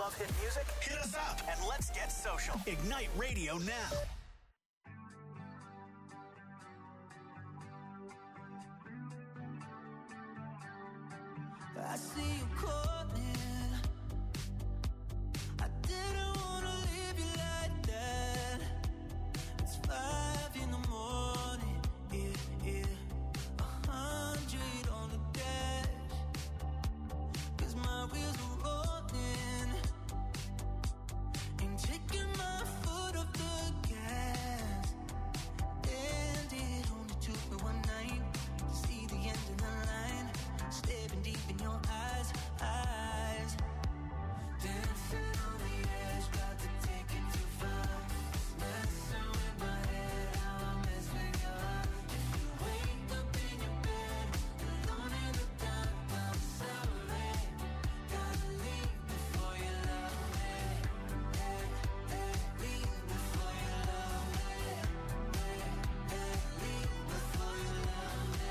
Love hit music? Hit us up and let's get social. Ignite Radio now. I see you calling. I didn't wanna leave you like that. It's 5 in the morning, yeah. 100 on the dash. 'Cause my wheels are rolling. Ain't taking my foot off the gas. And it only took me one night to see the end of the line. Staring deep in your eyes. Dancing on the edge, got to take it too far. Messing with my head, how I mess with your heart. If you wake up in your bed, alone in the dark, I'm sorry. Gotta leave before you love me. Leave before you love me. Leave before you love me.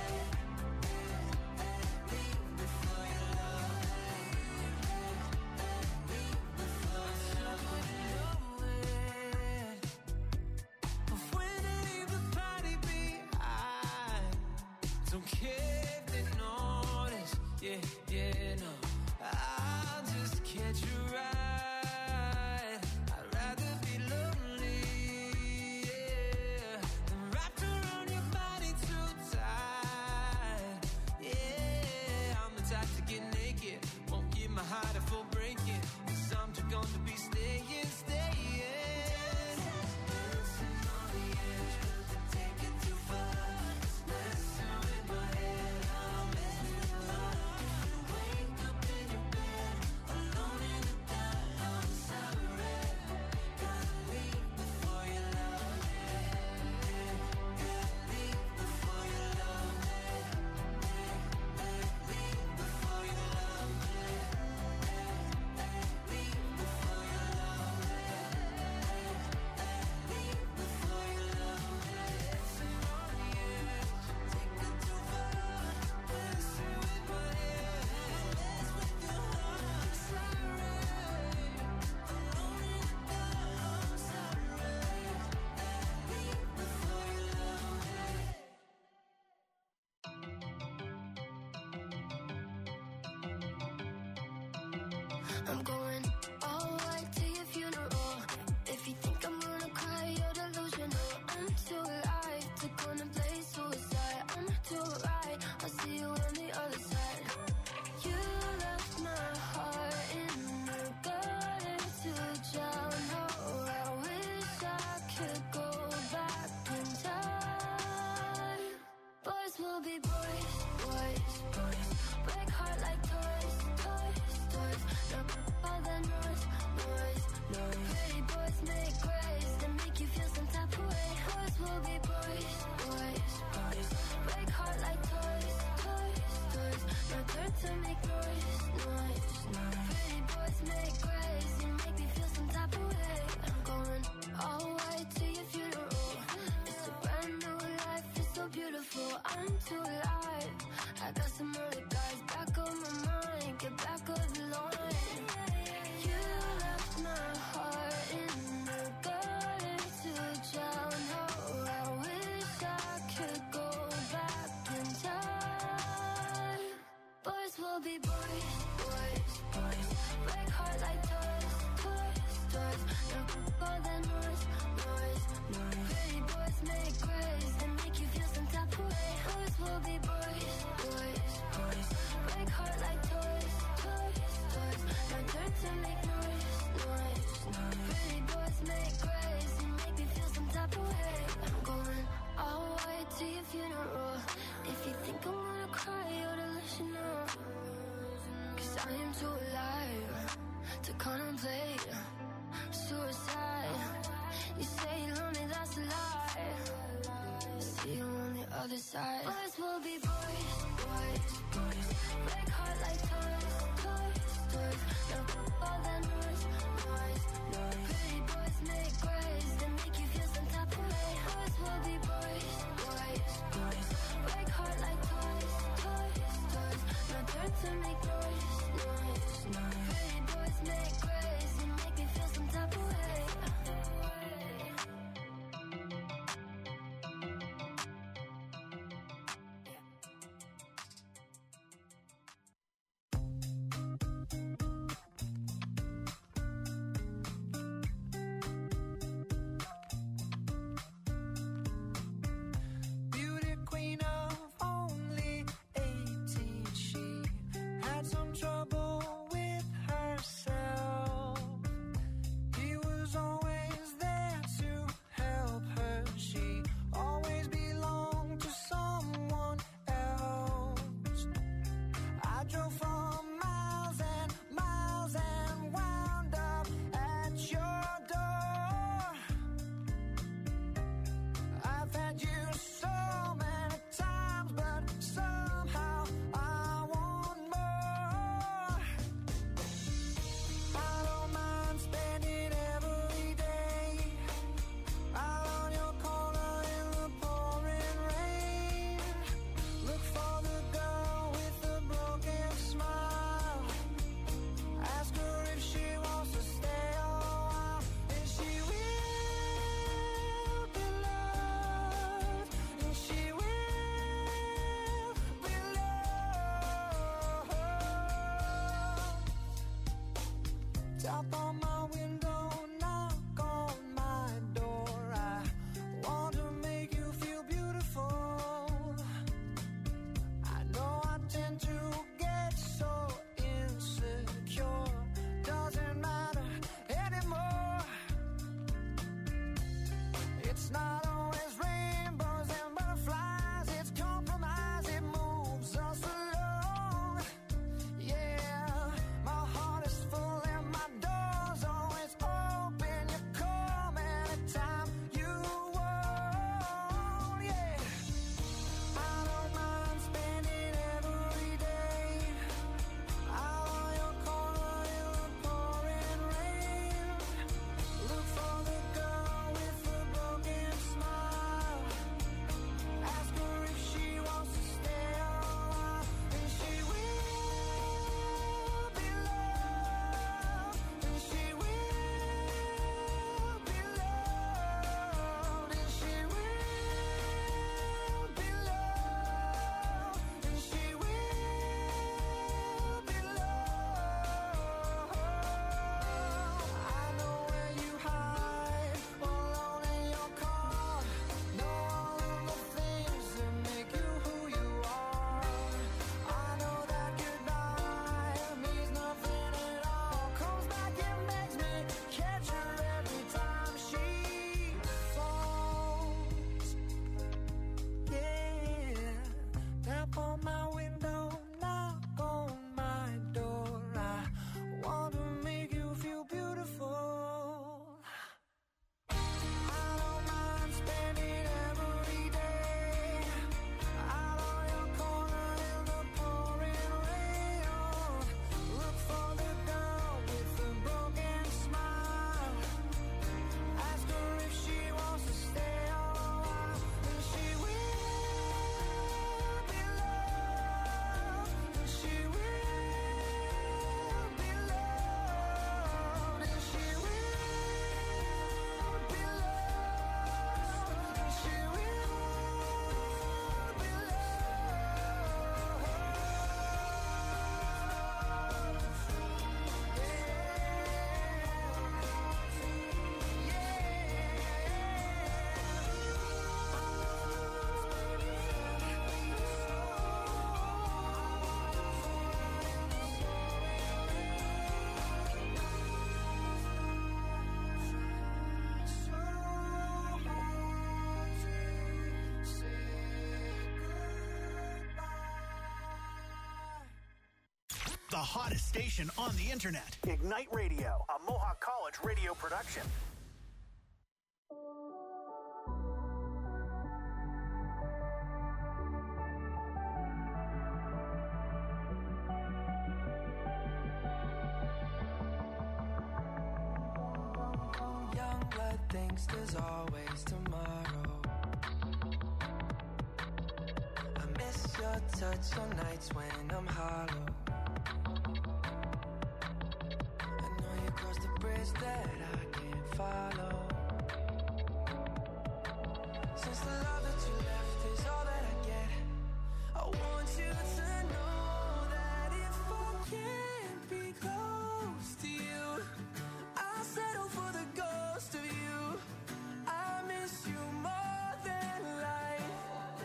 Don't care if they notice, yeah, no. I'll just catch you right. I'd rather be lonely, yeah, than wrapped around your body too tight. Yeah, I'm the type to get naked, won't give my heart a full breaking. 'Cause I'm just gonna be staying. Dancing on the edge, got to take it too far. Messing with my head, how I mess with your heart. If you wake up in your bed, alone in the dark, I'm sorry. Gotta leave before you love me. Leave before you love me. Leave before you love me. Leave before you love me. Leave before you love me. Dancing on the edge, take it too far. Messing with my head, mess with your heart. Sorry, alone in the dark, I'm sorry. Leave before you love me. I'm going all white to your funeral. If you think I'm gonna cry, you're delusional. I'm too alive to contemplate suicide. I'm too right, I'll see you on the other side. You left my heart in the gutter to drown. Oh, I wish I could go back in time. Boys will be boys, boys, boys. Break heart like toys, toys, toys. No, all the noise, noise, noise. Pretty boys make grace that make you feel some type of way. Boys will be boys, boys, boys. Break heart like toys, toys, toys. No turn to make noise, noise, noise. Pretty boys make grace and make me feel some type of way. I'm going all white to your funeral. It's a brand new life, it's so beautiful. I'm too alive. I got some other guys back on my mind. Get back on the line. You left my heart in the gutter to drown. Oh, I wish I could go back in time. Boys will be boys, boys, boys. Break heart like toys, toys, toys. No, all the noise, noise, noise. Pretty boys make grace and make you feel some type of way. Boys will be boys, boys, boys. Break heart like toys, toys, toys. No turn to make noise, noise, noise. Pretty boys make grace and make me feel some type of way. I'm going all white to your funeral. If you think I'm gonna cry, you're delusional. 'Cause I am too alive to contemplate suicide. You say you love me, that's a lie. See you on the other side. Boys will be boys, boys, boys. Break heart like toys, toys, toys. No, all that noise, noise, noise. Pretty boys make grace that make you feel some type of way. Boys will be boys, boys, boys. Break heart like toys, toys, toys. No turn to make noise, noise, noise. Pretty boys make grace The hottest station on the internet. Ignite Radio, a Mohawk College radio production. Young blood thinks there's always tomorrow. I miss your touch on nights when I'm hollow. Cross the bridge that I can't follow. Since the love that you left is all that I get, I want you to know that if I can't be close to you, I'll settle for the ghost of you. I miss you more than life.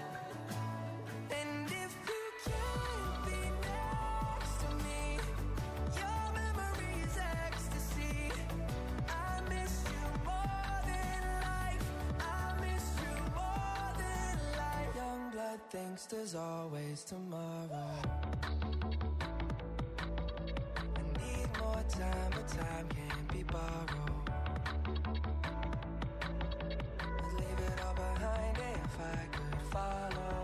And if you can't be next to me, your memory is ecstasy. I miss you more than life. I miss you more than life. Young blood thinks there's always tomorrow. I need more time, but time can't be borrowed. I'd leave it all behind if I could follow.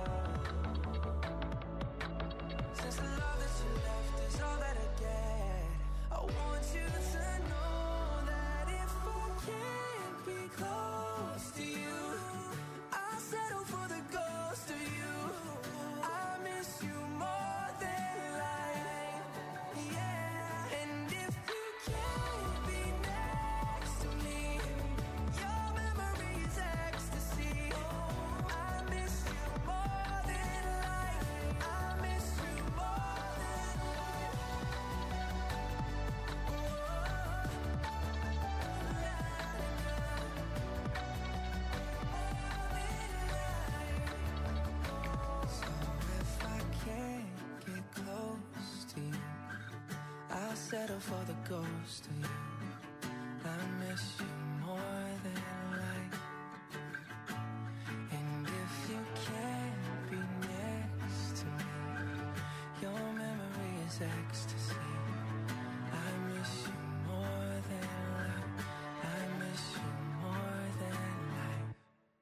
Since the love that you left is all that I get, I want you to know that if I can't be close to you, I'll settle for the ghost of you. I miss you more than life, yeah. And if you can't be next to me, your memory is ecstasy. I miss you more than life. I miss you more than life. So if I can't get close to you, I'll settle for the ghost of you. I miss you more than life. And if you can't be next to me, your memory is ecstasy. I miss you more than life. I miss you more than life.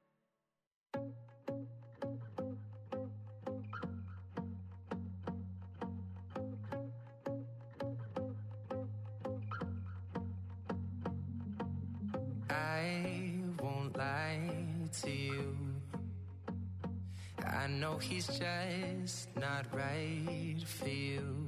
I won't lie to you. I know he's just not right for you.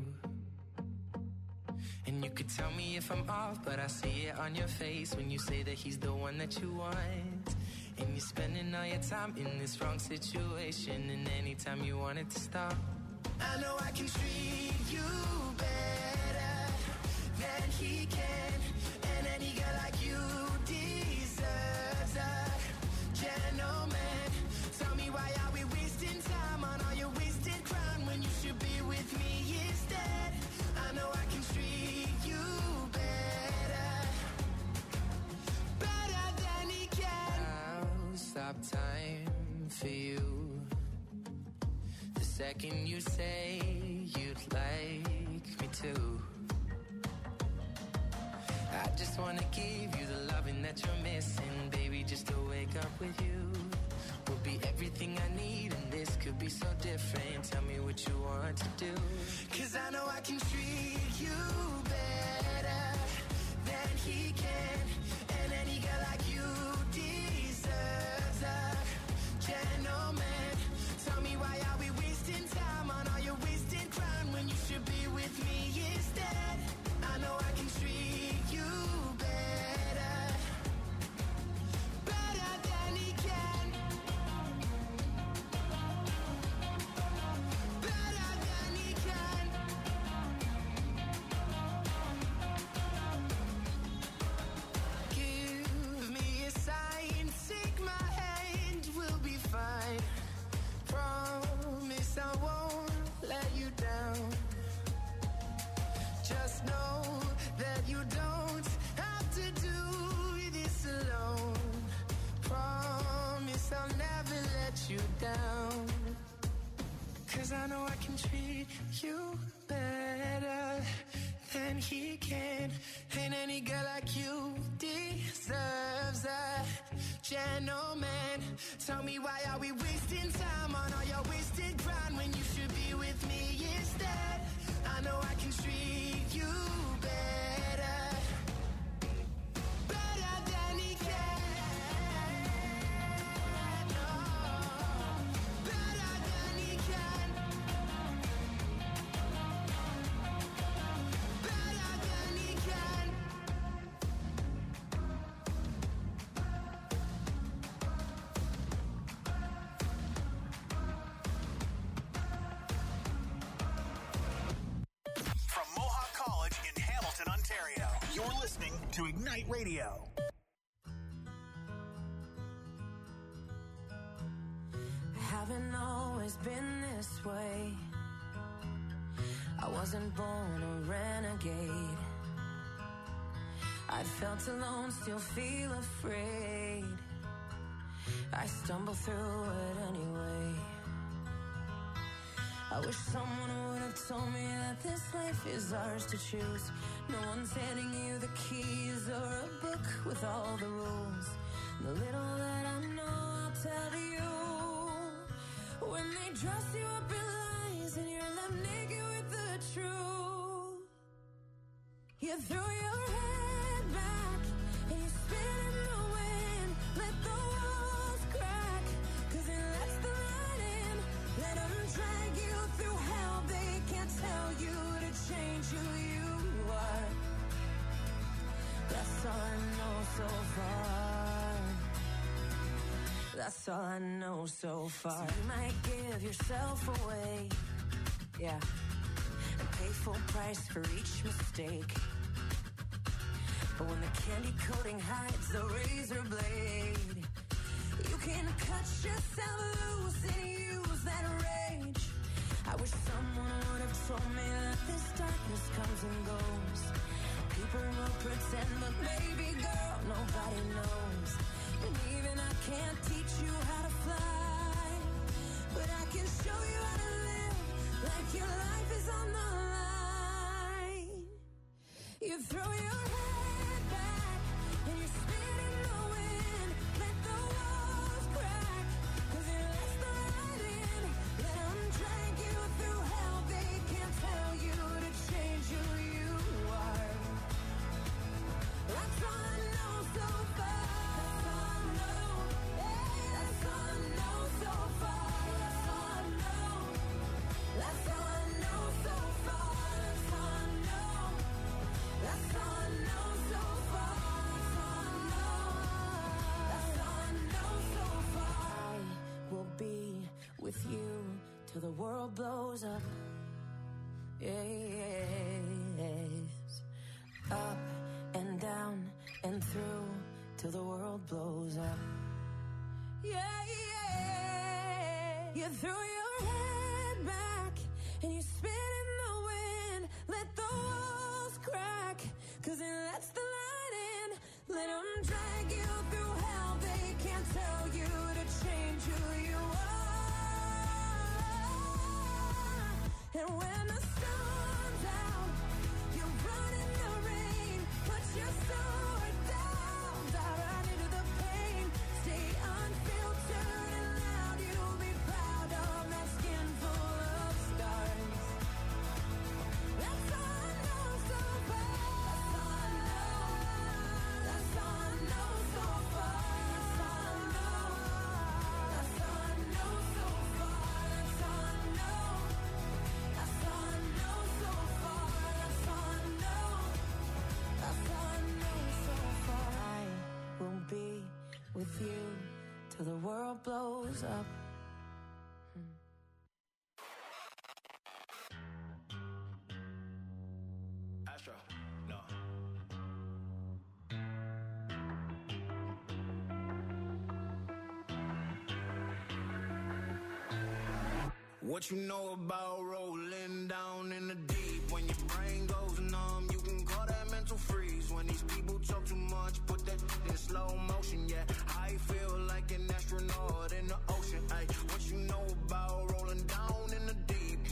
And you could tell me if I'm off, but I see it on your face when you say that he's the one that you want. And you're spending all your time in this wrong situation, and anytime you want it to stop, I know I can treat you better than he can. And any girl like you deserves a gentleman. Tell me, why are we wasting time on all your wasted crown when you should be with me instead? I know I can treat you better, better than he can. I'll stop time for you the second you say you'd like me to. I just wanna give you the loving that you're missing, baby. Just to wake up with you will be everything I need, and this could be so different. Tell me what you want to do, 'cause I know I can treat you better than he can. And any girl like you deserves a gentleman. Tell me, why are we wasting time on all your wasted crown when you should be with me instead? I know I can treat you better, better than he can, better than he can. Give me a sign, take my hand, we'll be fine. Promise know I can treat you better than he can. Ain't any girl like you deserves a gentleman. Tell me, why are we wasting time on all your wasted grind when you should be with me instead? I know I can treat you better, better than he can. Oh, better than he can. Better than he can. From Mohawk College in Hamilton, Ontario, you're listening to Ignite Radio. Haven't always been this way. I wasn't born a renegade. I felt alone, still feel afraid. I stumble through it anyway. I wish someone would have told me that this life is ours to choose. No one's handing you the keys or a book with all the rules. The little that I know, I'll tell you. When they dress you up in lies and you're left naked with the truth, you throw your head back and you spin in the wind. Let the walls crack, 'cause it lets the light in. Let them drag you through hell. They can't tell you to change who you are. That's all I know so far. That's all I know so far. So you might give yourself away, yeah, and pay full price for each mistake. But when the candy coating hides the razor blade, you can cut yourself loose and use that rage. I wish someone would have told me that this darkness comes and goes. People will pretend, but baby girl, nobody knows. And even I can't teach you how to fly, but I can show you how to live like your life is on the line. You throw your head back and you spin in the wind. Let the walls crack, 'cause it lets the light in. Let them drag you through hell. They can't tell you to change who you are. That's all I know so far. That's all I know so far. That's all I know. That's all I know so far. That's all I know. That's all I know so far. That's all I know. That's all I know so far. I will be with you till the world blows up. Yes. Up and down and through till the world blows up. Yeah, yeah. You throw your head back and you spin in the wind. Let the walls crack, 'cause it lets the light in. Let them drag you through hell. They can't tell you to change who you are. And when the sun's out, you run in the rain. Put your sword down, dive right into the pain. Stay unfiltered and loud. You'll be proud of that skin full of scars. That's all I know so far. That's all I know so far. That's all I know. That's all I know so far. That's all I know. That's all I know so far. That's all I know. That's all I know so far. I will be with you till the world blows up. Astro, no. What you know about rolling down in the deep? When your brain goes numb, you can call that mental freeze. When these people talk too much, put that in slow motion, yeah. I feel like an astronaut in the ocean, ay. What you know about rolling down in the deep?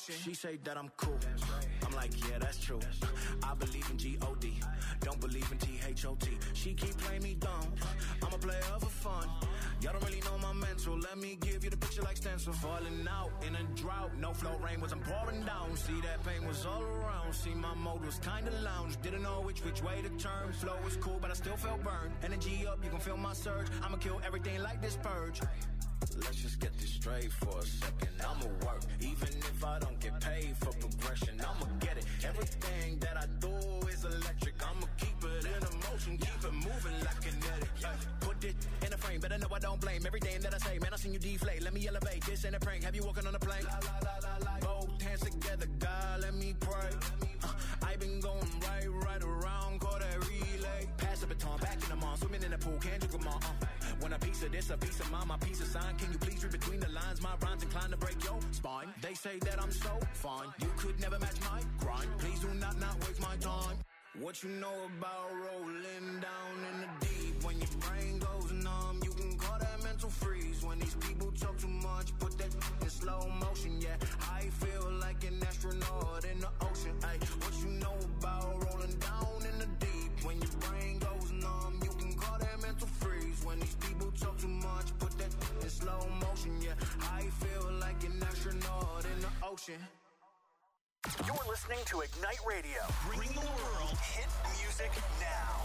ocean. She say that I'm cool. I'm like, yeah, that's true. I believe in G-O-D. Don't believe in T-H-O-T. She keep playing me dumb. I'm a player for fun. Y'all don't really know my mental. Let me give you the picture like stencil. Falling out in a drought. No flow rain was I'm pouring down. See that pain was all around. See my mode was kinda lounge. Didn't know which way to turn. Flow was cool, but I still felt burned. Energy up, you can feel my surge. I'ma kill everything like this purge. Let's just get this straight for a second. I'ma work, even if I don't get paid for progression. I'ma get it. Everything that I do is electric. I'ma keep it in motion, keep it moving like kinetic. Put it in a frame, better know I don't blame everything that I say. Man, I seen you deflate. Let me elevate. This ain't a prank. Have you walking on a plane? Both hands together, God, let me pray. I been going right around, call that relay. Pass the baton, back in the mall, swimming in the pool, can't drink them all. When a piece of this, a piece of mine, my piece of sign. Can you please read between the lines? My rhymes inclined to break your spine. They say that I'm so fine. You could never match my grind. Please do not waste my time. What you know about rolling down in the deep? When your brain goes numb, you can call that mental freeze. When these people talk too much, put that in slow motion. Yeah, I feel like an astronaut in the ocean. Ay, what you know about rolling down in the deep? When your brain goes numb, you can call that mental freeze. When these people talk too much, put that in slow motion. Yeah, I feel like an astronaut in the ocean. You're listening to Ignite Radio. Bringing the world hit music now.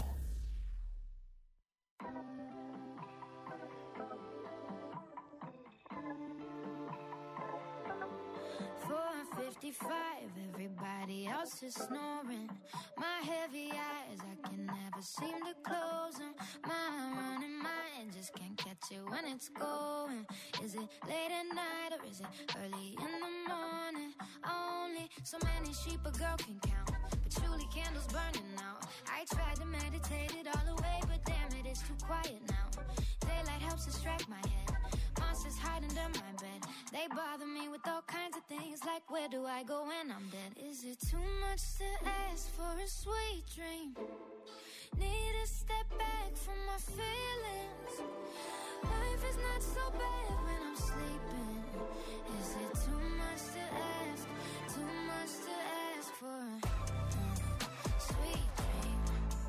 4:55, everybody else is snoring. My heavy eyes, I can never seem to close them. My running mind just can't catch it when it's going. Is it late at night or is it early in the morning? Only so many sheep a girl can count, patchouli candles burning out. I tried to meditate it all away, but damn it, it's too quiet now. Daylight helps distract my head. Monsters hide under my bed. They bother me with all kinds of things, like where do I go when I'm dead? Is it too much to ask for a sweet dream? Need to step back from my feelings. Life is not so bad when I'm sleeping. Is it too much to ask? Too much to ask for a sweet dream?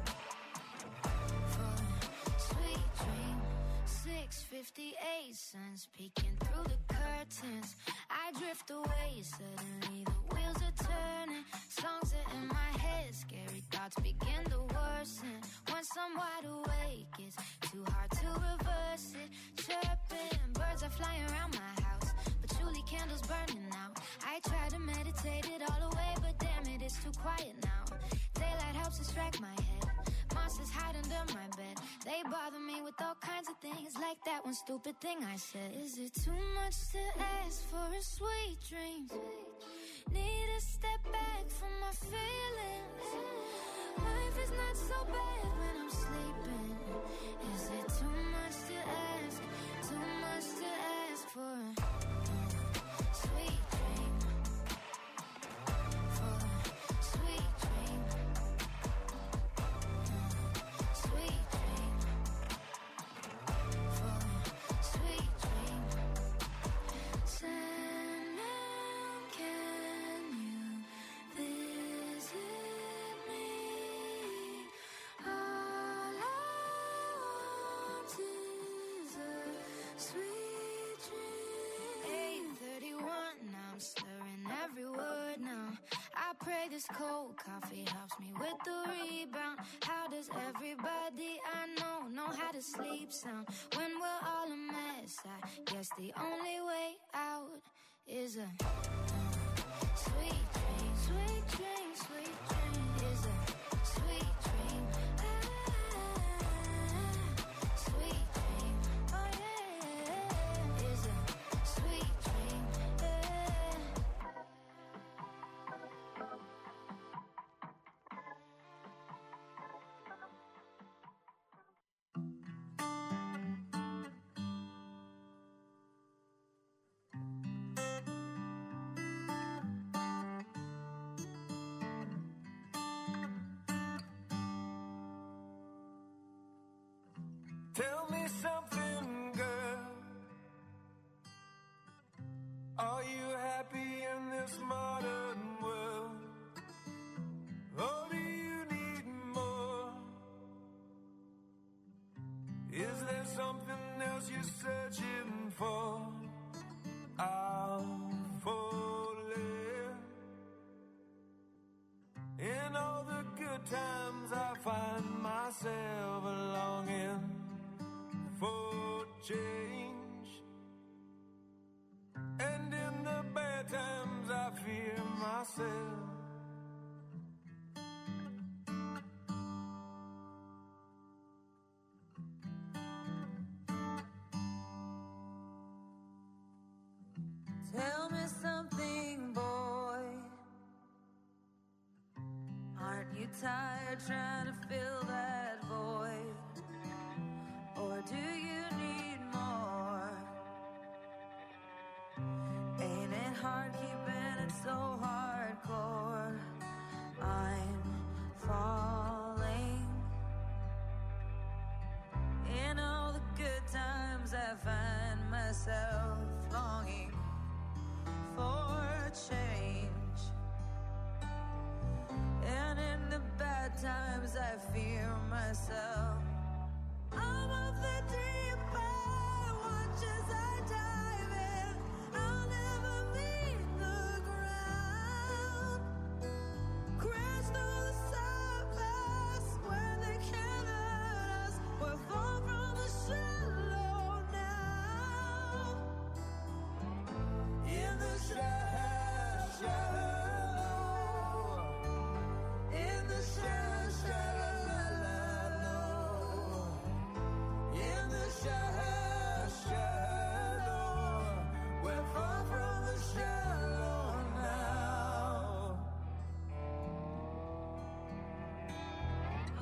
For a sweet dream. 6:58, sun's peeking through the curtains. I drift away, suddenly the wheels are turning. Songs are in my head, scary thoughts begin to worsen. Once I'm wide awake, it's too hard to reverse it. Chirping, birds are flying around my house, patchouli candles burning out. I try to meditate it all away, but damn it, it's too quiet now. Daylight helps distract my head. Monsters hide under my bed. They bother me with all kinds of things, like that one stupid thing I said. Is it too much to ask for a sweet dream? Need to step back from my feelings. Life is not so bad when I'm sleeping. Is it too much to ask? Too much to ask for a sweet dream? For a sweet dream. Sweet dream. For a sweet dream. Sandman, can you visit me? All I want is a sweet dream. 8:31, now I'm slurring every word now. I pray this cold coffee helps me with the rebound. How does everybody I know how to sleep sound? When we're all a mess, I guess the only way out is a sweet dream. Sweet dream, sweet dream. Is a sweet dream. Sweet dream. Oh yeah. Is a sweet dream. Tell me something, girl. Are you happy in this this modern world? Or do you need more? Is there something else you're searching for? I'm falling. In all the good times I find myself longing for change, and in the bad times I fear myself. Tell me something, boy. Aren't you tired trying to fill that void? Or do you need more? Ain't it hard keeping it so hardcore? I'm falling. In all the good times I find myself longing for change, and in the bad times I fear myself. I'm of the deep end, watch as I dive in. I'll never meet the ground. Crash through the surface where they can't hurt us. We're far from the shallow now. In the shallow, in the shallow. In the shallow, we're far from the shallow now. Oh,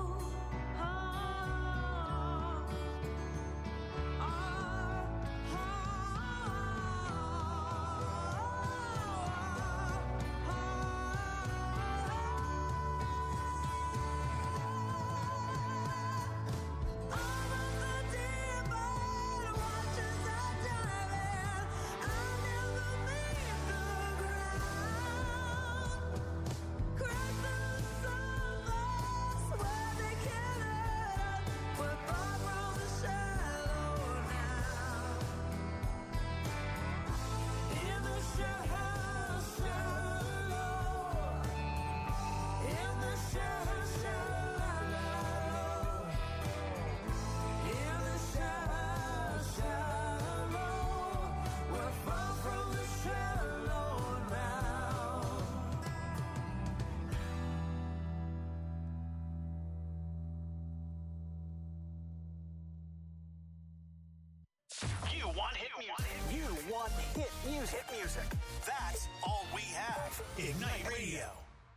You want hit music. You want hit music. Hit music. That's all we have. Ignite Radio.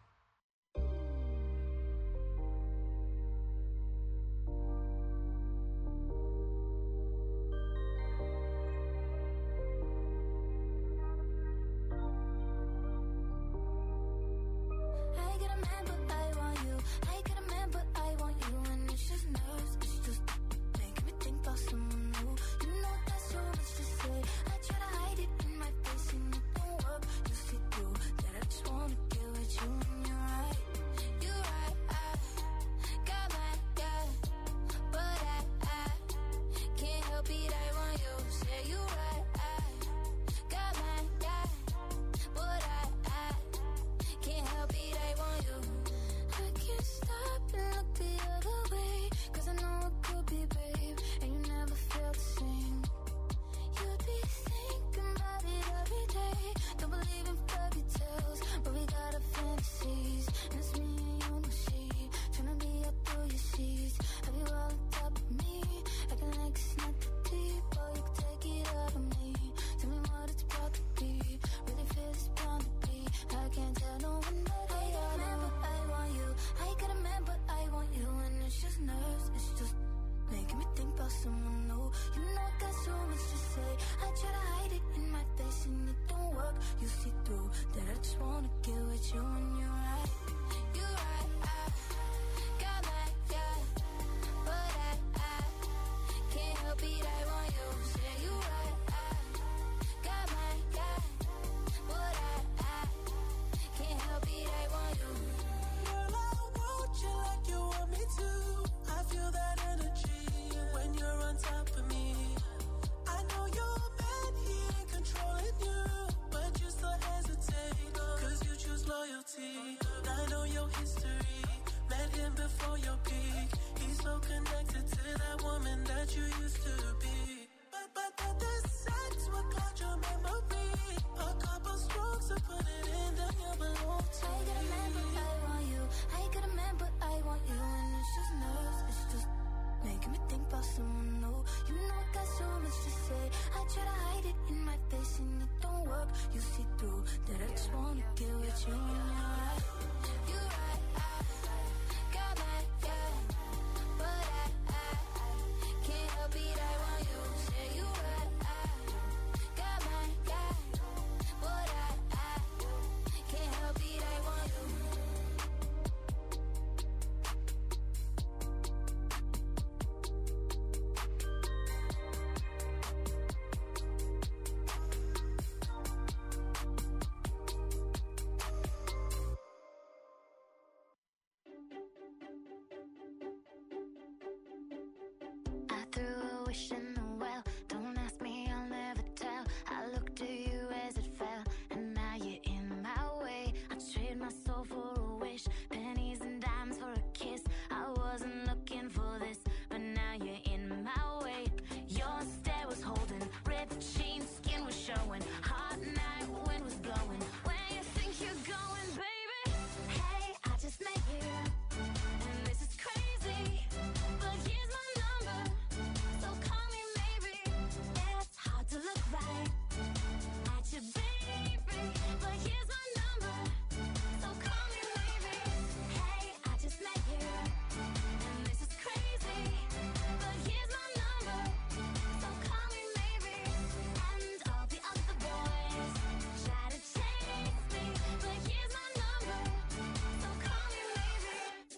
I get a man, but I want you. I get a man, but I want you. And it's just nerves, it's just making me think about someone new. You know that's so much to say. I try to hide it in my face and it don't work. You see through that I just wanna get with you. too. I feel that energy when you're on top of me. I know you're bad, he ain't controlling you, but you still hesitate, cause you choose loyalty. I know your history, met him before your peak. He's so connected to that woman that you used to be. But the sex will cloud your memory. A couple strokes to put it in, then you belong to me. I got a man, but I want you. I got a man, but I want you. And it's just nerves, it's just making me think about someone new. You know I got so much to say. I try to hide it in my face and it don't work. You see through that I just wanna get with you and you're right. You're right, I got mad, yeah. But I can't help it, I want you. Say you right, I got mad, yeah. But I can't help it, I want you. I threw a wish in the well. Don't ask me, I'll never tell. I looked at you as it fell, and now you're in my way. I trade my soul for a wish, pennies and dimes for a kiss. I wasn't looking for this, but now you're in my way. Your stare was holding, ripped jeans, skin was showing. Hot night, wind was blowing. Where you think you're going, baby? Hey, I just met you, and this is crazy. But here's my number, so call me maybe. It's hard to look right at you, baby. But here's my number, so call me maybe. Hey, I just met you, and this is crazy. But here's my number, so call me maybe. And all the other boys try to chase me, but here's my number, so call me maybe.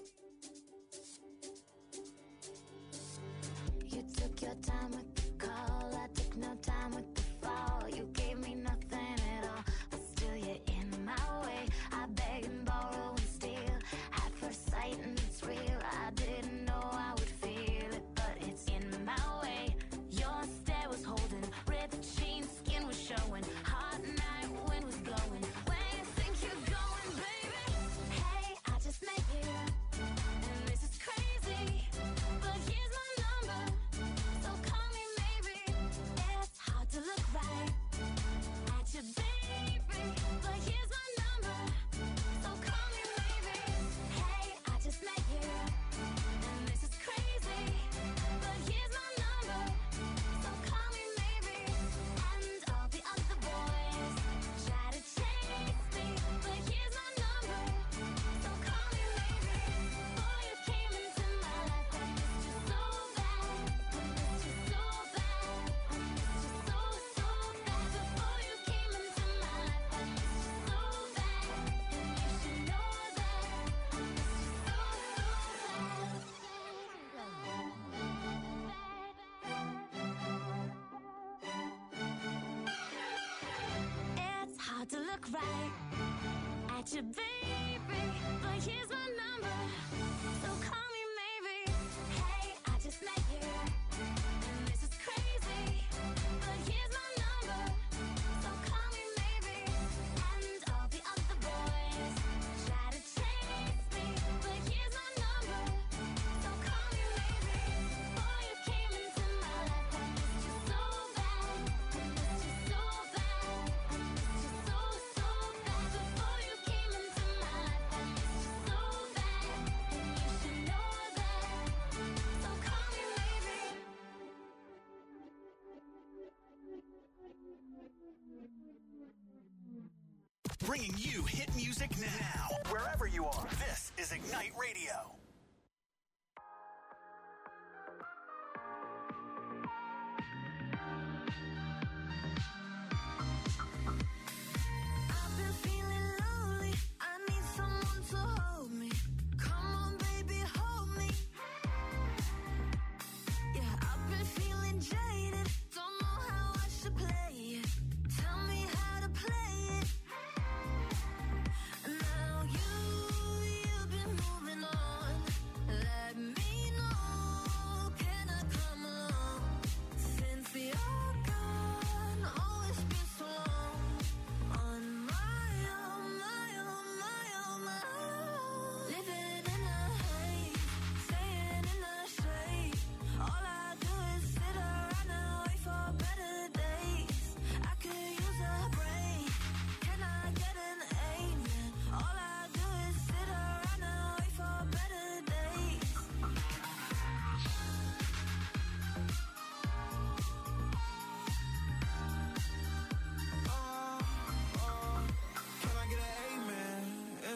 You took your time with the call, I took no time with the fall. You gave me nothing at all, but still you're in my way. I beg and borrow and steal, at first sight and it's real. I didn't know I would feel it, but it's in my way. Your stare was holding, ripped jeans, skin was showing. Hot night, wind was blowing. Where you think you're going, baby? Hey, I just met you, and this is crazy. But here's my number, so call me maybe. It's hard to look right at you, baby. But here's my number, so call me maybe. Hey, I just met you, and this is crazy. But here's my number, so call me maybe. And all the other boys try to chase me, but here's my number, so call me maybe. Boy, you came into my life, I missed you so bad. I missed you so bad. I missed you so, so bad. Before you came into my life, I missed you so bad. And you should know that I missed you so, It's hard to look right at you, baby. But here's my number, so call me maybe. Hey, I just met you, and this is crazy. But here's my number, so call me maybe. And all the other boys try to chase me, but here's my number, so call me maybe. Boy, you came into my life, I missed you so bad. I missed you so bad. I missed you so, so bad. Before you came into my life, I missed you so bad. And you should know that, so call me maybe. Bringing you hit music now. Wherever you are, this is Ignite Radio. I've been feeling lonely. I need someone to hold me. Come on, baby, hold me. Yeah, I've been feeling jaded. Don't know how I should play it. Tell me how to play it. Now you've been moving on.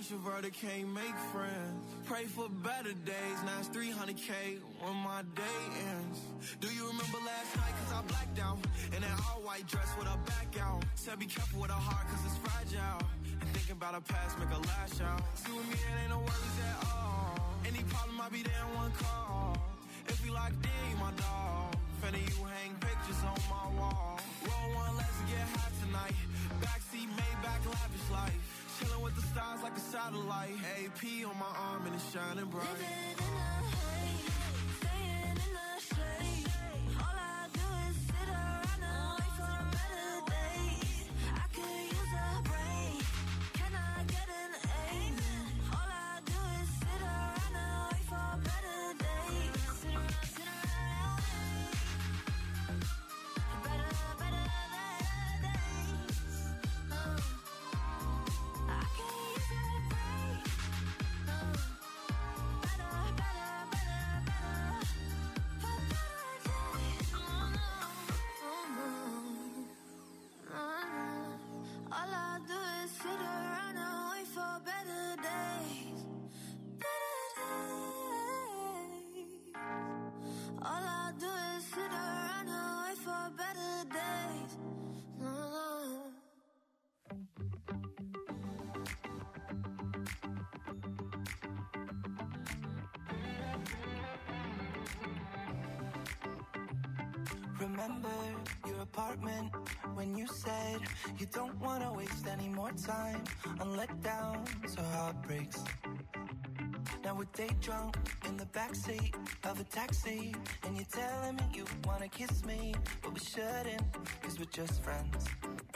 Extrovert can't make friends. Pray for better days. Now it's 300K when my day ends. Do you remember last night? Cause I blacked out. In that all-white dress with a back out. Said be careful with her heart cause it's fragile. And thinking about her past make her lash out. See with me it ain't no worries at all. Any problem I be there in one call. If we locked in, you my dog. Finna you hang pictures on my wall. Roll one, let's get high tonight. Backseat, Maybach, lavish life. Chillin' with the stars like a satellite. AP on my arm and it's shining bright. Living in the haze, staying in the shade. All I do is sit around and wait for better days. I could use a break. Can I get an amen? All I do is sit around and wait for better days. Sit around and wait. Better days. I can use a break. Better. For better days. All I do is sit around and wait for better days. Better days. All I do is sit around and wait for better days. Remember your apartment when you said you don't want to waste any more time on letdowns or heartbreaks. Now we're day drunk in the backseat of a taxi, and you're telling me you want to kiss me, but we shouldn't, cause we're just friends.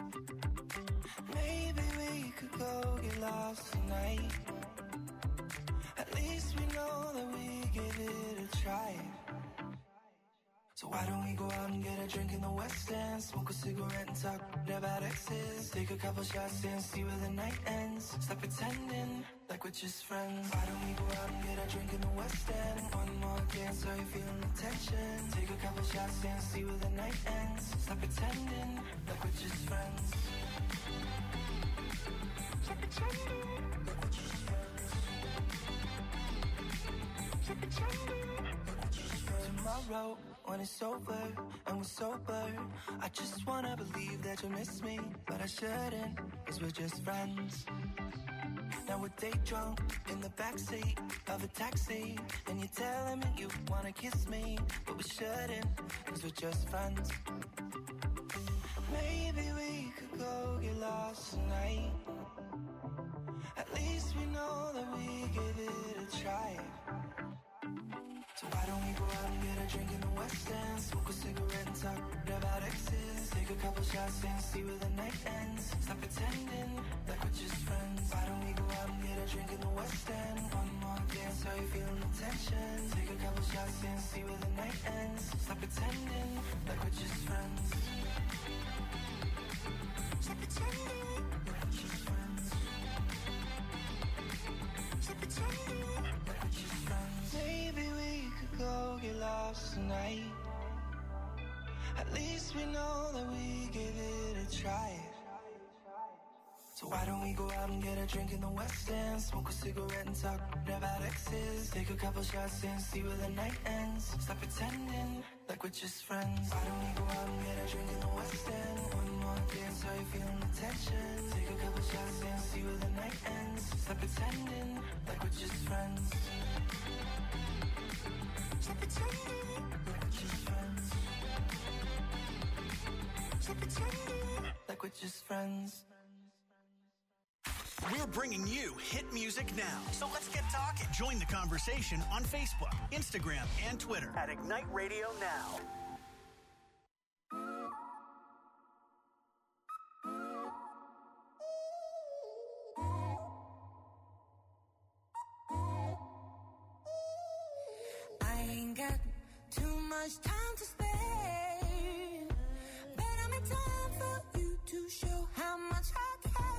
Maybe we could go get lost tonight. At least we know that we give it a try. So why don't we go out and get a drink in the West End, smoke a cigarette and talk about exes, take a couple shots and see where the night ends. Stop pretending like we're just friends. Why don't we go out and get a drink in the West End? One more dance, are you feeling the tension? Take a couple shots and see where the night ends. Stop pretending like we're just friends. Stop pretending like we're just friends. Stop pretending like we're just friends. Tomorrow, when it's over and we're sober, I just wanna believe that you miss me, but I shouldn't, cause we're just friends. Now we're day drunk in the backseat of a taxi, and you're telling me you wanna kiss me, but we shouldn't, cause we're just friends. Maybe we could go get lost tonight. At least we know that we give it a try. So why don't we go out and get a drink in the West End, smoke a cigarette and talk about exes, take a couple shots and see where the night ends. Stop pretending like we're just friends. Why don't we go out and get a drink in the West End? One more dance, are you feeling the tension? Take a couple shots and see where the night ends. Stop pretending like we're just friends. Stop pretending like we're just friends. Stop pretending like we're just friends. Maybe we could go get lost tonight. At least we know that we give it a try. So why don't we go out and get a drink in the West End, smoke a cigarette and talk about exes, take a couple shots and see where the night ends. Stop pretending like we're just friends. Why don't we go out and get a drink in the West End? One more dance, are you feeling the tension? Take a couple shots and see where the night ends. Stop pretending like we're just friends. Stop pretending like we're just friends. Stop pretending like we're just friends. We're bringing you hit music now. So let's get talking. Join the conversation on Facebook, Instagram, and Twitter at Ignite Radio Now. I ain't got too much time to spare, but I'm in time for you to show how much I care.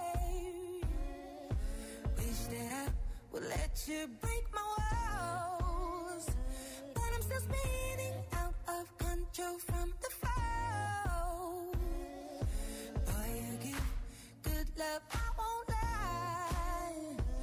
Wish that I would let you break my walls, but I'm still spinning out of control from the fall. Boy, you give good love, I won't lie.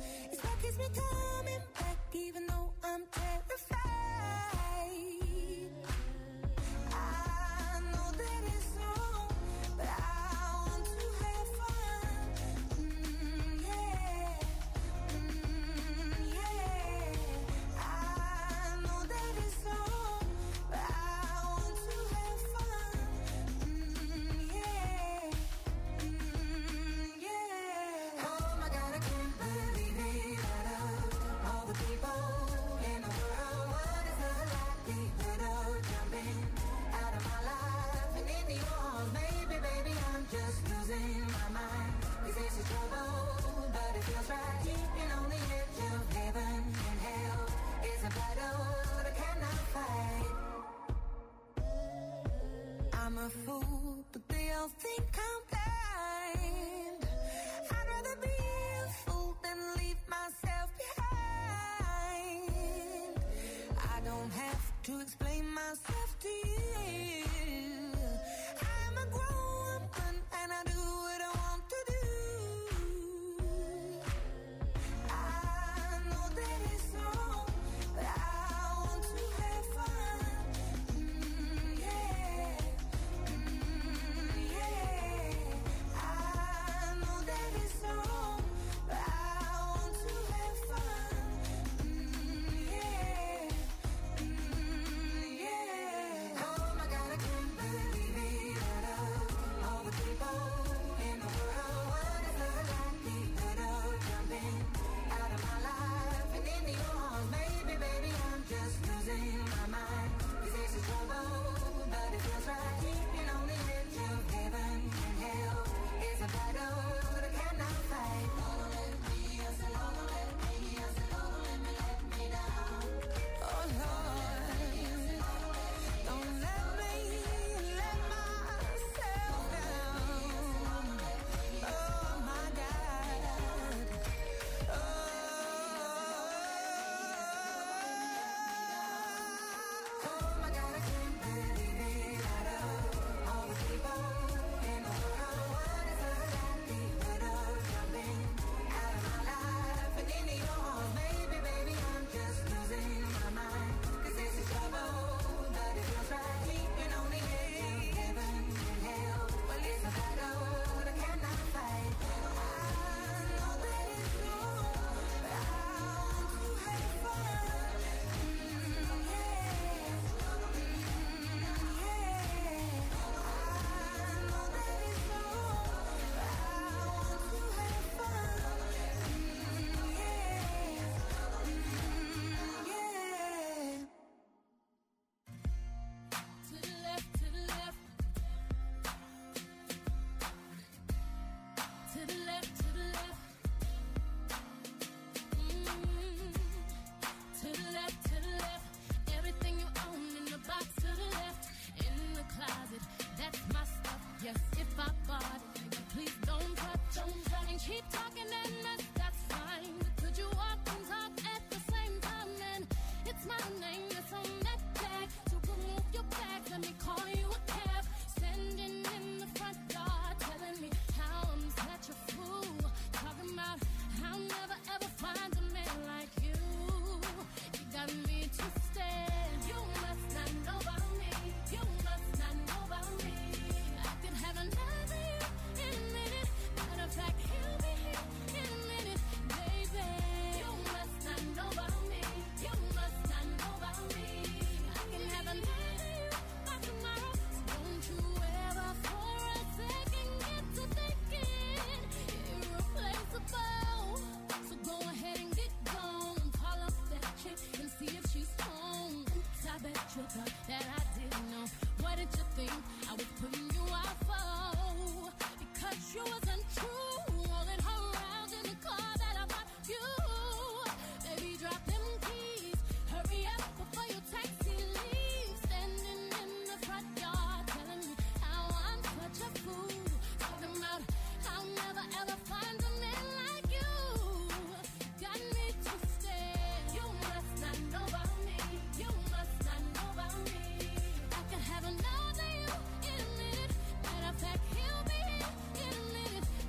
battle that I cannot fight. I'm a fool, but they all think I'm blind. I'd rather be a fool than leave myself behind. I don't have to explain myself to you. I'm a grown woman and I do what I want to do. I know that it's wrong, but I want to have fun. Yeah. Yeah. I know that it's wrong, but I want to have fun. Yeah. Yeah. Oh my God, I can't believe it. Out of all the people in the world, what if I like me? Out of jumping out of my life and into your arms, maybe, baby, I'm just losing my mind. 'Cause this is trouble, but it feels right. Keeping on the edge of heaven and hell is a battle that I cannot fight. Don't let me, I said, don't let me, I said, don't let me down. Oh Lord, don't let me let myself down. Oh my God. Oh my God, I can't believe it. Out of all the people in the world, what if I got me? Out of jumping out of my life and into your arms, maybe, baby, I'm just losing my mind. 'Cause this is trouble, but it feels right. Keeping on the edge of heaven and hell. Well, it's a battle that I cannot fight. I know that it's wrong, but I want to have fun. Yeah. To the left, to the left. To the left, to the left. To the left, to the left. Everything you own in the box to the left. In the closet, that's my stuff. Yes, if I bought it, then please don't touch. Don't try and keep talking and that's fine. But could you walk and talk at the same time? And it's my name that's on that tag. So remove your bags, let me call you a cab. Standing in the front yard, telling me how I'm such a fool. Talking about I'll never ever find a man like you. You got me twisted. You must not know about me. You must not know about me. I could have another you in a minute. Matter of fact, he'll be here in a minute, baby. You must not know about me. You must not know about me. I can have another you by tomorrow. So don't you ever for a second get to thinking irreplaceable. So go ahead and get gone. Call up that chick and see if she's home. Oops, I bet you thought that I didn't know. What did you think I was putting you out for? Because you wasn't true. Rolling her around in the car that I bought you. Baby, drop them keys. Hurry up before your taxi leaves. Standing in the front yard, telling me how I'm such a fool. Talking about I'll never ever find a man like you. Got me twisted. You must not know about me. You must not know about me. I can have another you in a minute. Matter of fact, he'll be here in a minute,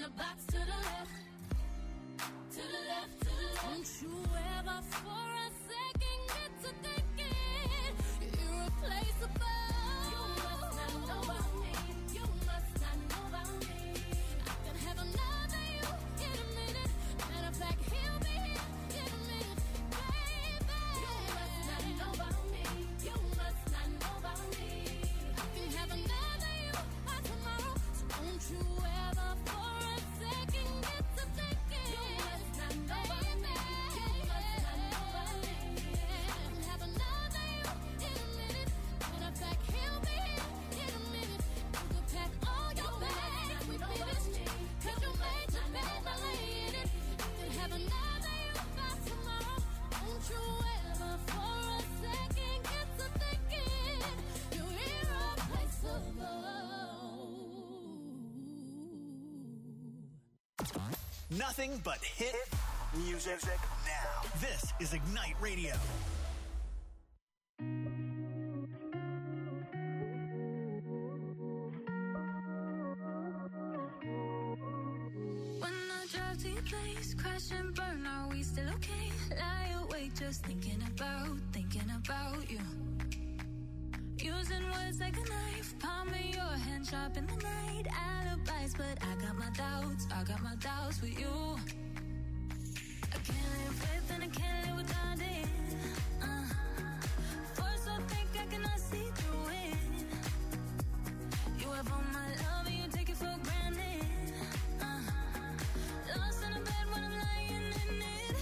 the box to the left. To the left, to the left. Don't you ever for a second get to thinking you're irreplaceable. You must not know about me. You must not know about me. I can have another you in a minute. Matter of fact, he'll be here in a minute, baby. You must not know about me. You must not know about me. I can have another you by tomorrow. So don't you ever for a second get to thinking you must not know about me. You must not know about me. I can have another you in a minute. Matter of fact, he'll be here in a minute. You can pack all your bags, we finished. Cause you made your bed, I lay in it. You can have another you by tomorrow. Don't you ever for a second get to thinking you're irreplaceable. Nothing but hit music now. This is Ignite Radio. When I drive to your place, crash and burn, are we still okay? Lie awake just thinking about you. Using words like a knife, palm of your hand sharp in the night. Alibis, but I got my doubts with you. I can't live with and I can't live without it. Force so thick I cannot see through it. You have all my love and you take it for granted. Lost in a bed when I'm lying in it.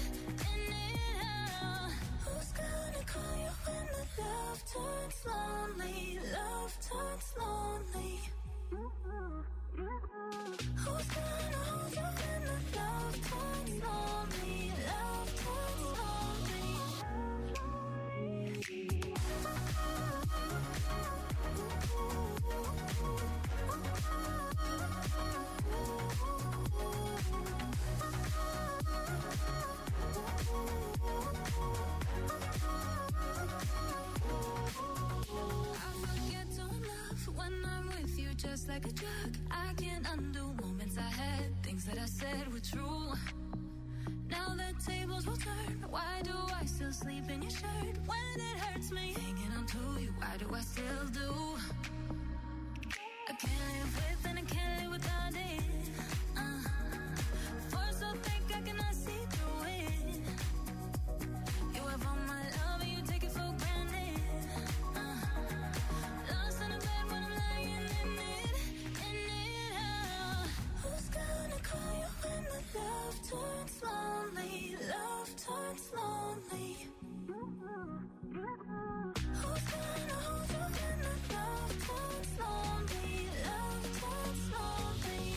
Who's gonna call you when the love turns lonely? Love turns lonely. Who's gonna hold you when the love turns lonely? Love turns lonely. I forget to love when I'm with you, just like a drug. I can't undo moments I had, things that I said were true. Now the tables will turn. Why do I still sleep in your shirt when it hurts me? Hanging on to you, why do I still do? I can't live with and I can't live without it. Force so thick I cannot see through it. You have all my love and you take it for granted. Lost in a bed when I'm lying in it. Who's gonna call you when the love turns lonely? Love turns lonely. Who's gonna hold you when the love turns lonely? Love turns lonely.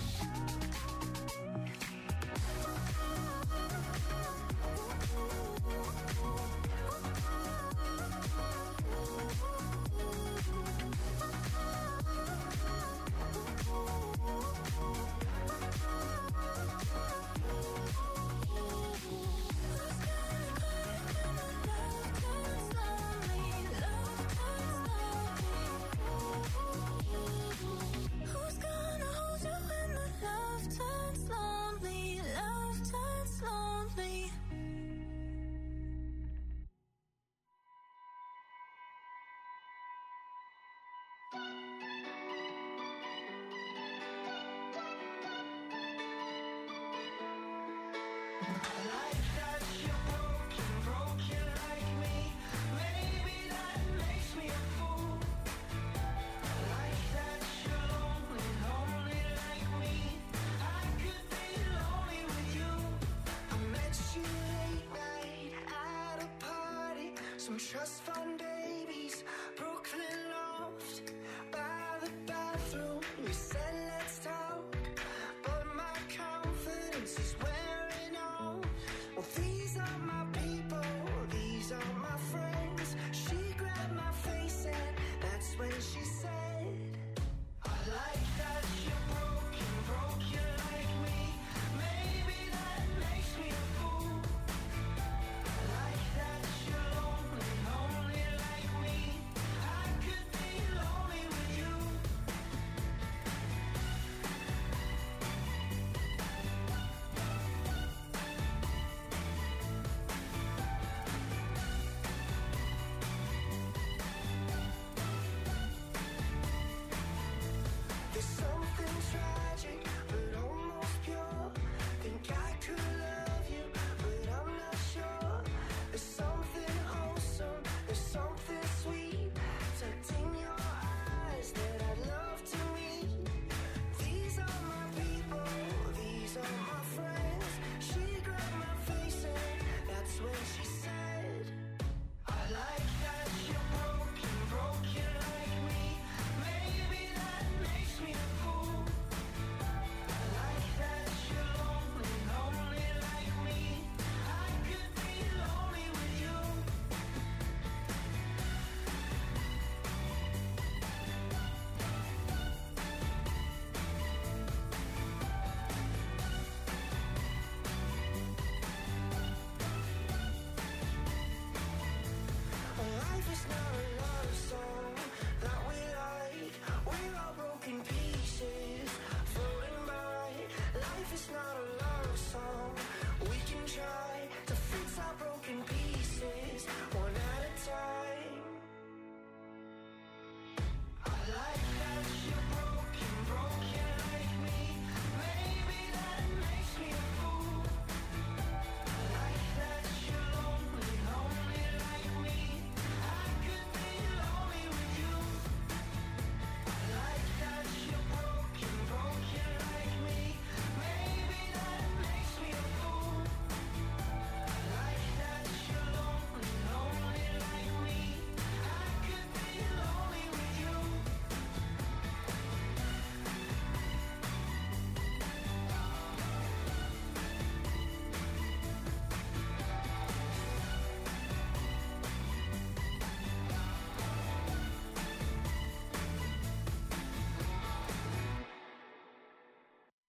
Who's gonna hold you when the love turns lonely? Love turns lonely. Some trust fund babies, Brooklyn loft, by the bathroom. We said let's talk, but my confidence is wearing on. Well, these are my people, these are my friends. She grabbed my face and that's when she said, I like that you're broken like me. Maybe that makes me a fool. I like that you're lonely like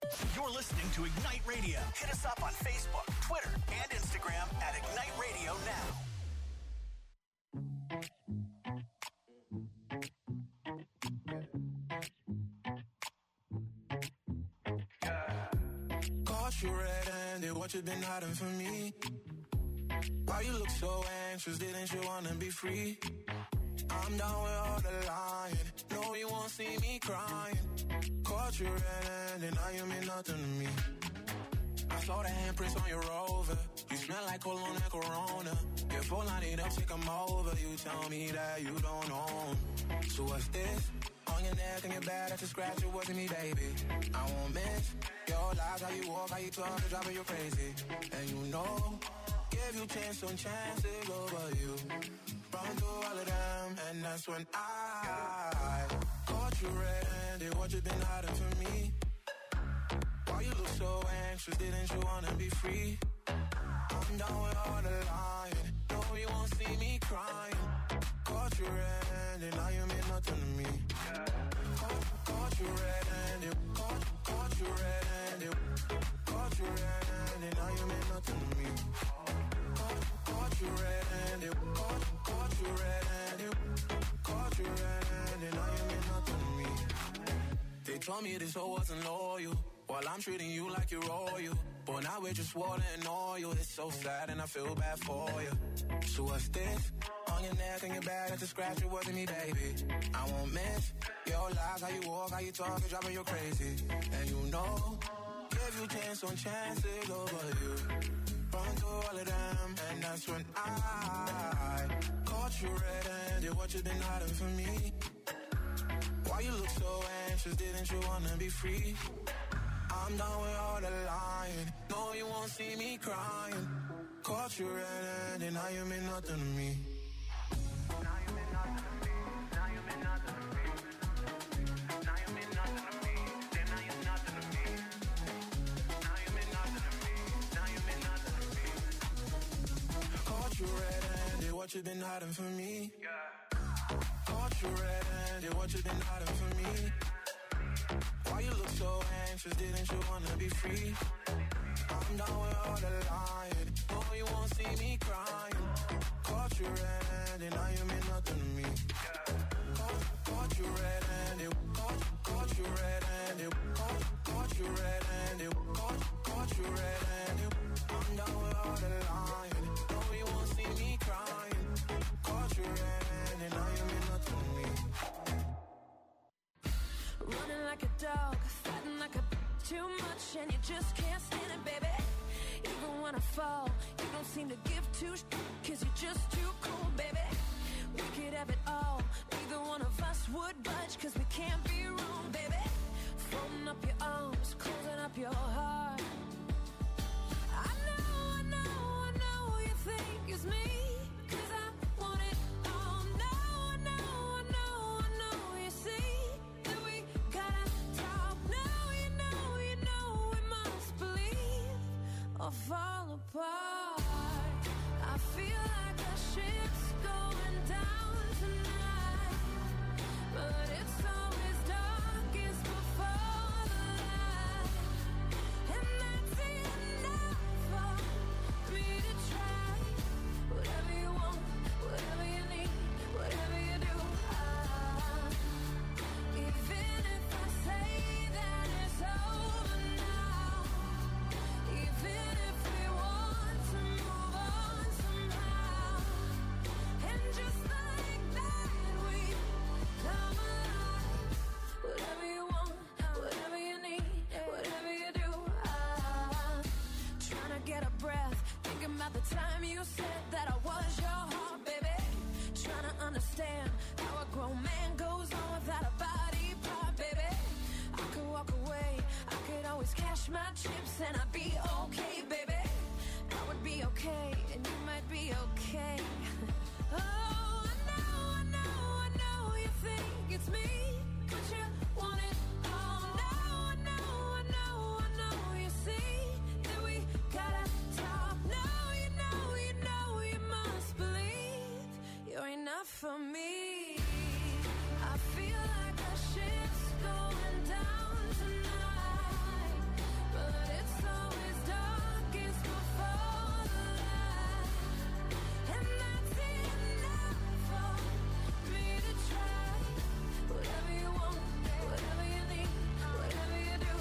You're listening to Ignite Radio. Hit us up on Facebook, Twitter, and Instagram at Ignite Radio Now. Caught you red-handed, what you been hiding from me? Why you look so anxious, didn't you wanna be free? I'm down with all the lying, no you won't see me crying. Caught you red-handed, now you mean nothing to me. I saw the handprints on your Rover, you smell like cologne and Corona. Your phone light up, take 'em over, you tell me that you don't own. So what's this? On your neck and your back, that's a scratch, it wasn't me, baby. I won't miss your lies, how you walk, how you talk, it's driving you crazy. And you know, give you chance on chances over you. Run through all of them, and that's when I caught you red-handed, what you been hiding from me? Why you look so anxious, didn't you wanna be free? I'm down with all the lying, no you won't see me crying. Caught you red-handed, now you mean nothing to me. Caught you red-handed, caught you red-handed, caught you red-handed, now you mean nothing to me. Caught you red-handed, caught you red-handed, caught you red-handed, now you mean nothing to me. They told me this hoe wasn't loyal, while I'm treating you like you're royal. But now we're just water and oil, it's so sad and I feel bad for you. So what's this? On your neck and your back, that's a scratch, it wasn't me, baby. I won't miss your lies, how you walk, how you talk, it's driving you crazy. And you know, give you chance on chances over you. Run through all of them, and that's when I caught you red-handed, what you been hiding from me? Why you look so anxious, didn't you wanna be free? I'm done with all the lying, no you won't see me crying. Caught you red-handed, now you mean nothing to me. Now you mean nothing to me, now you mean nothing to me. Now you mean nothing to me, then now you're nothing to me. Now you mean nothing to me, now you mean nothing to me. Caught you red-handed, what you been hiding from me? Caught you red-handed, what you been hiding from me? Why you look so anxious, didn't you wanna be free? I'm down with all the lying, no you won't see me crying. Caught you red-handed, now you mean nothing to me. Caught you red-handed, caught you red-handed, caught you red-handed, caught you red-handed. I'm down with all the lying, no you won't see me crying. Caught you red-handed, now you mean nothing to me. Running like a dog, fighting like a too much, and you just can't stand it, baby. Even when I fall, you don't seem to give two cause you're just too cool, baby. We could have it all, neither one of us would budge, cause we can't be wrong, baby. Folding up your arms, closing up your heart. I know you think it's me, cause I want it all. No, I know, you see that we gotta talk. No, you know we must believe or fall apart. I feel like the ship's going down tonight, but it's always darkest before the light, and that's enough for me to try. Whatever you want, whatever you need, whatever you do, even if I say that it's over now, even if we want to move on somehow, and just like that we come alive. Whatever you want, whatever you need, whatever you do, trying to get a breath, thinking about the time you said that I was your heart, baby. Trying to understand how a grown man goes on without a body part, baby. I could walk away, I could always cash my chips, and I'd be okay, baby. I would be okay, and you might be okay. Oh, I know you think it's me, but you want it all. No, I know, you see that we gotta talk. No, you know, you must believe you're enough for me.